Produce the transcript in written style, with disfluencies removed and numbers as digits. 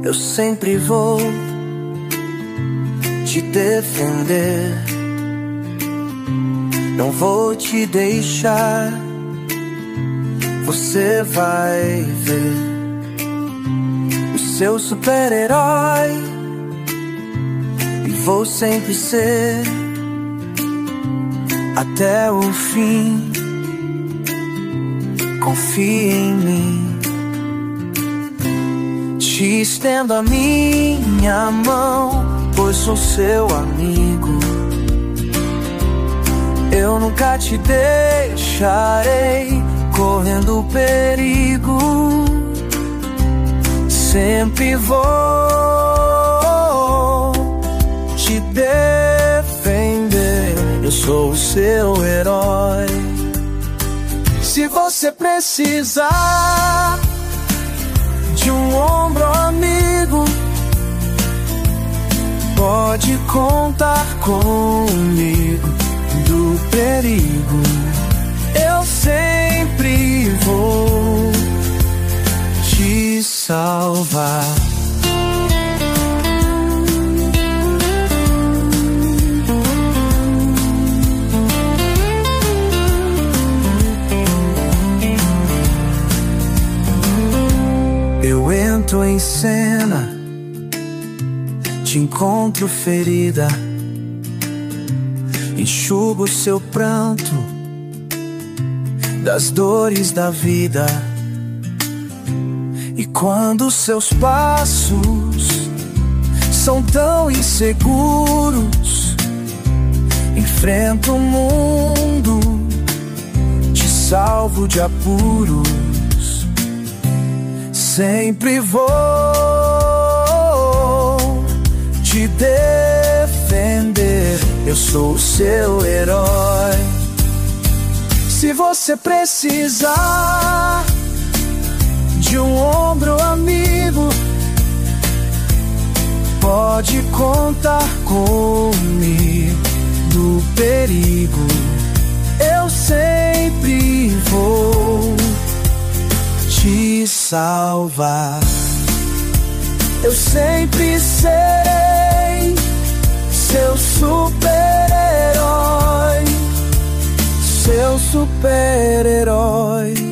eu sempre vou te defender. Não vou te deixar, você vai ver. O seu super-herói, e vou sempre ser até o fim. Confie em mim. Te estendo a minha mão, pois sou seu amigo. Eu nunca te deixarei correndo perigo. Sempre vou te defender. Eu sou o seu herói. Se você precisar de um ombro amigo, pode contar comigo. Do perigo eu sempre vou te salvar. Eu entro em cena, te encontro ferida, enxugo seu pranto das dores da vida. E quando seus passos são tão inseguros, enfrento o mundo, te salvo de apuros. Sempre vou te defender. Eu sou o seu herói. Se você precisar de um ombro amigo, pode contar comigo. Do perigo eu sempre vou te salvar. Eu sempre serei seu super-herói, seu super-herói.